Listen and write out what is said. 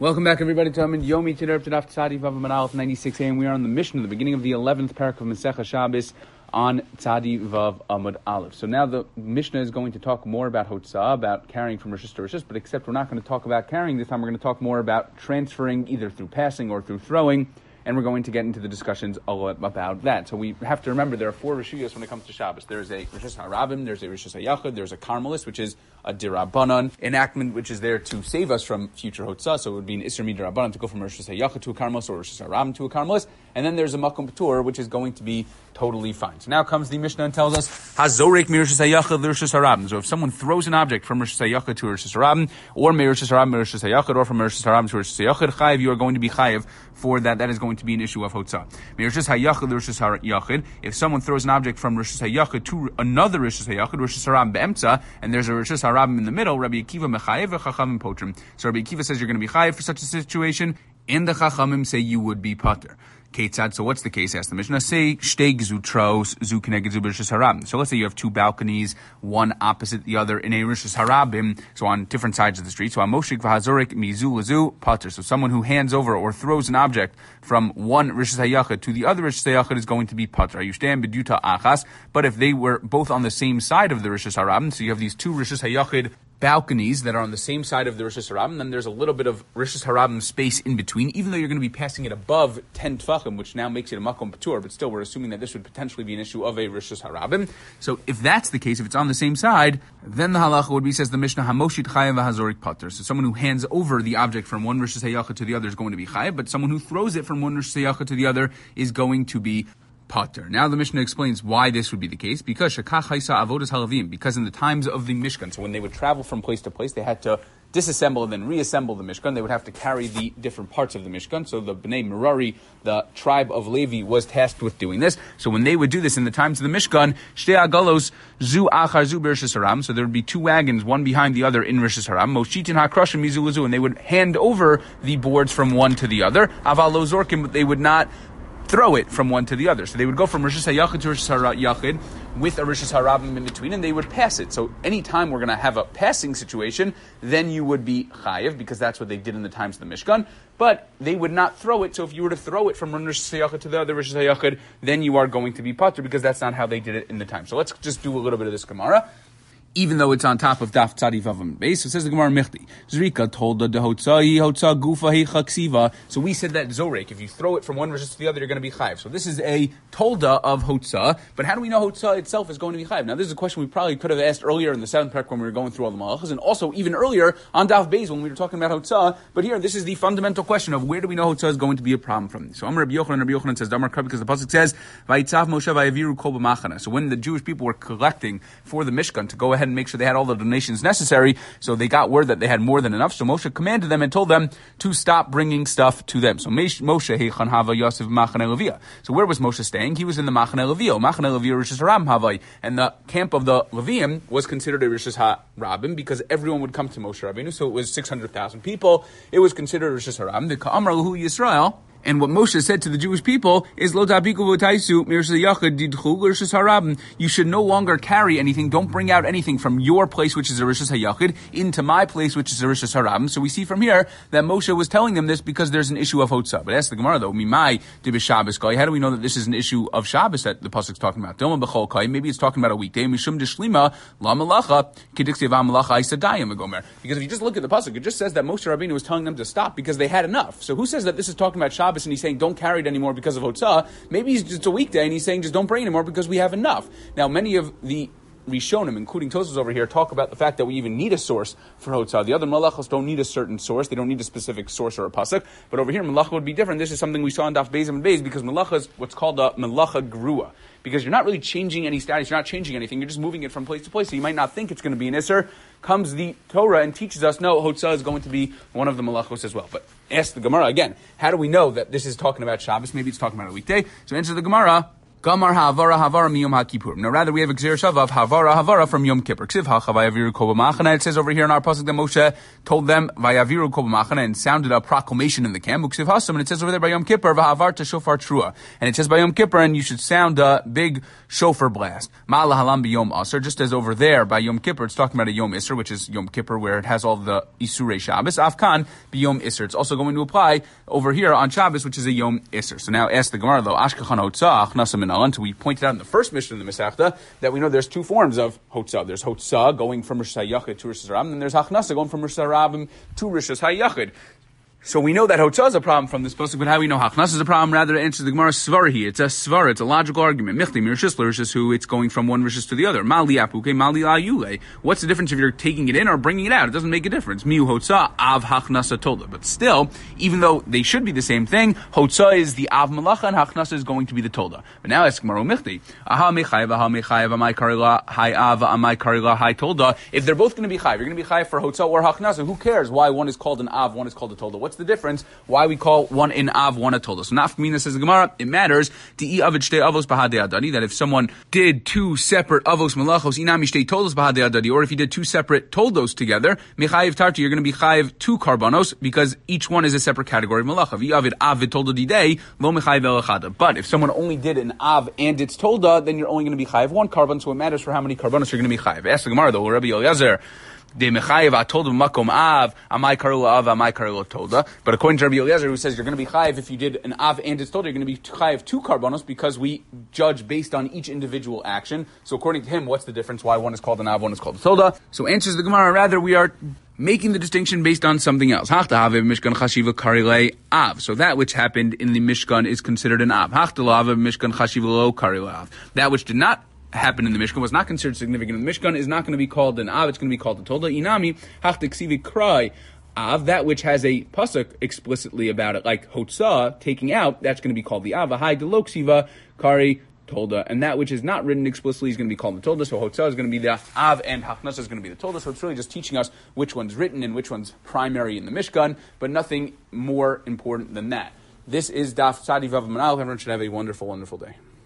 Welcome back, everybody, to Amid Yomi Tidar Tadaf Tzadi Vav Manal 96a, and we are on the Mishnah, the beginning of the 11th parak of Masechah Shabbos on Tzadi Vav Amud Aleph. So now the Mishnah is going to talk more about Hotzah, about carrying from Rishis to Rishis, but except we're not going to talk about carrying this time. We're going to talk more about transferring either through passing or through throwing, and we're going to get into the discussions about that. So we have to remember there are four Rishiyos when it comes to Shabbos. There's a Rishis HaRabim, there's a Rishis HaYachid, there's a Karmelis, which is a Dirabanan enactment, which is there to save us from future Hotzah. So it would be an Isser Midirabanan to go from Rishis HaYachid to a Karmelis or Rishis HaRabim to a Karmelis. And then there's a Makom Patur, which is going to be totally fine. So now comes the Mishnah and tells us, Hazorek Mirishis HaYachid Rishis HaRabim. So if someone throws an object from Rishis HaYachid to Rishis HaRabim, or Mirishis HaRabim Rishis HaYachid, or from Rishis HaRabim to Rishis HaYachid, Chayiv, you are going to be Chayiv for that. That is going to be an issue of Hotzah. Mirishis HaYachid Rishis HaYachid. If someone throws an object from Rishis HaYachid to another Rishis HaYachid, Rishis HaRabim Be'emtza, and there's a Rishis HaRabim in the middle, Rabbi Akiva Mechayev Chachamim Potrim. So Rabbi Akiva says you're going to be Chayiv for such a situation, and the Chachamim say you would be Pater. Ketzad, so what's the case? Asked the Mishnah. Say shtei gzutros zu keneged zu b'rishis harabim. So let's say you have two balconies, one opposite the other in a rishis harabim, so on different sides of the street. So a moshik v'hazorik mizu lazu pater. So someone who hands over or throws an object from one rishis hayachid to the other rishis hayachid is going to be pater. You stand beduta achas. But if they were both on the same side of the rishis harabim, so you have these two rishis hayachid balconies that are on the same side of the Rishis Harabim, then there's a little bit of Rishis Harabim space in between, even though you're going to be passing it above 10 Tfachim, which now makes it a Makom Patur, but still we're assuming that this would potentially be an issue of a Rishis Harabim. So if that's the case, if it's on the same side, then the halacha would be, says the Mishnah, Hamoshit Chayav Hazorik Pater. So someone who hands over the object from one Rishis Hayachah to the other is going to be Chayav, but someone who throws it from one Rishis Hayachah to the other is going to be Pater. Now the Mishnah explains why this would be the case, because Shekach Haisa Avodas Halavim, because in the times of the Mishkan, so when they would travel from place to place, they had to disassemble and then reassemble the Mishkan. They would have to carry the different parts of the Mishkan. So the Bnei Merari, the tribe of Levi, was tasked with doing this. So when they would do this in the times of the Mishkan, Shtei Agalos Zu Achar Zu B'Rishis Haram. So there would be two wagons, one behind the other in Rishis Haram. Moshitin HaKrashim Mizu Lazu, and they would hand over the boards from one to the other. Aval Lo Zorkim, but they would not throw it from one to the other. So they would go from Rishis HaYachid to Rishis HaYachid with a Rishis HaRabim in between, and they would pass it. So anytime we're going to have a passing situation, then you would be Chayiv, because that's what they did in the times of the Mishkan. But they would not throw it. So if you were to throw it from one Rishis HaYachid to the other Rishis HaYachid, then you are going to be Pater, because that's not how they did it in the time. So let's just do a little bit of this Gemara, even though it's on top of Daf Tzadi Vavam base. So it says the Gemara Michti. Zrika told the Hotzai, Hotzah Gufa Heichaksiva. So we said that Zorek, if you throw it from one Rishis to the other, you're going to be Chayiv. So this is a Tolda of Hotzah, but how do we know Hotzah itself is going to be Chayiv? Now this is a question we probably could have asked earlier in the 7th parak when we were going through all the Malachas, and also even earlier on Daf Beis when we were talking about Hotzah, but here this is the fundamental question of where do we know Hotzah is going to be a problem from. So Rabbi Yochanan says, Damar Krab, because the Pasuk says, Vayitzav Moshe Vayaviru Kol B'machana. So when the Jewish people were collecting for the Mishkan to go ahead and make sure they had all the donations necessary, so they got word that they had more than enough, so Moshe commanded them and told them to stop bringing stuff to them. So Moshe Heichan Hava Yosef Machane Levia. So where was Moshe staying? He was in the Machane Levia. Machane Levia Rishis Harabim Havai, and the camp of the Leviim was considered a Rishis HaRabim because everyone would come to Moshe Rabbeinu, so it was 600,000 people. It was considered Rishis HaRabim. The Ka'amar Lahu Yisrael. And what Moshe said to the Jewish people is, Lo tabiku v'taisu mirshis hayachid didchu l'rishis harabim. You should no longer carry anything. Don't bring out anything from your place, which is a rishis hayachid, into my place, which is a rishis harabim. So we see from here that Moshe was telling them this because there's an issue of Hotzah. But ask the Gemara though, Mimai dibis Shabbos kai. How do we know that this is an issue of Shabbos that the pasuk's talking about? Dilma b'chol kai. Maybe it's talking about a weekday. Mishum d'shlima la malacha k'diksiv malacha isadayim agomer. Because if you just look at the pasuk, it just says that Moshe Rabbeinu was telling them to stop because they had enough. So who says that this is talking about Shabbos and he's saying don't carry it anymore because of Hotzah? Maybe it's just a weekday and he's saying just don't bring it anymore because we have enough. Now many of the Rishonim, including Tosfos over here, talk about the fact that we even need a source for Hotzah. The other malachos don't need a certain source. They don't need a specific source or a pasuk. But over here, malacha would be different. This is something we saw in Daf Beis and Beis, because malacha is what's called a malacha grua. Because you're not really changing any status, you're not changing anything, you're just moving it from place to place. So you might not think it's going to be an Isser. Comes the Torah and teaches us, no, Hotzah is going to be one of the malachos as well. But ask the Gemara again, how do we know that this is talking about Shabbos? Maybe it's talking about a weekday. So answer the Gemara, Gamar havara miyom hakipurim. Now, rather, we have a gzir shav of havara from Yom Kippur. Ksiv hacha vayaviru kol b'machana. It says over here in our pasuk that Moshe told them vayaviru kol b'machana and sounded a proclamation in the camp. Ksiv hasam, and it says over there by Yom Kippur vahavarta shofar trua. And it says by Yom Kippur, and you should sound a big shofar blast. Ma'ala halam b'yom aser. Just as over there by Yom Kippur, it's talking about a Yom Isser, which is Yom Kippur, where it has all the Isurei Shabbos. Afkan b'yom Isser. It's also going to apply over here on Shabbos, which is a Yom Isser. So now ask the Gemara though, Ashkachan hotzah achnasa min alan. We pointed out in the first mission in the Masechta that we know there's two forms of hotzah. There's hotzah going from Rosh Hashayachid to Rosh Hashanah, and there's hachnasa going from Rosh Hashanah to Rosh Hashayachid. So we know that hotzah is a problem from this pasuk, but how we know hachnas is a problem? Rather, to answer the Gemara svarahi. It's a svara. It's a logical argument. Michti mirishis l'rishis, who it's going from one rishis to the other. Mali apuke, mali la yule. What's the difference if you're taking it in or bringing it out? It doesn't make a difference. Miu hotzah av hachnasa tolda. But still, even though they should be the same thing, hotzah is the av malacha and hachnasa is going to be the tolda. But now ask Gemara michti. Aha mechayev, amai karila, hai av, amai karila, hai tolda. If they're both going to be chayev, you're going to be chayev for hotzah or hachnasa. Who cares why one is called an av, one is called a tolda? What's the difference? Why we call one in Av, one a Tolda? So Nafkamina says the Gemara, it matters that if someone did two separate Avos Malachos, Inami Shtei Toldos Bahadei Adadi, or if you did two separate Toldos together, Mechayiv Tarti, you're going to be Chayiv two Karbanos, because each one is a separate category of Malacha. V'yavid Avid Tolda Didei, Lo Mechayiv El Echada. But if someone only did an Av and its Tolda, then you're only going to be Chayiv one Karban, so it matters for how many Karbanos you're going to be Chayiv. Ask the Gemara though, Rabbi Eliezer, but according to Rabbi Eliezer, who says you're going to be chayiv if you did an av and it's tolda, you're going to be chayiv two karbanos because we judge based on each individual action. So according to him, what's the difference? Why one is called an av, one is called a tolda? So answers the Gemara, rather we are making the distinction based on something else. So that which happened in the Mishkan is considered an av. That which did not happened in the Mishkan, was not considered significant in the Mishkan, is not going to be called an Av, it's going to be called a Tolda. Inami, hachtiksivi krai Av, that which has a pasuk explicitly about it, like Hotzah, taking out, that's going to be called the Av. Ahai deloksiva kari Tolda. And that which is not written explicitly is going to be called the Tolda. So Hotzah is going to be the Av, and Hachnasa is going to be the Tolda. So it's really just teaching us which one's written and which one's primary in the Mishkan, but nothing more important than that. This is Daf Tzadi Vav Manal. Everyone should have a wonderful, wonderful day.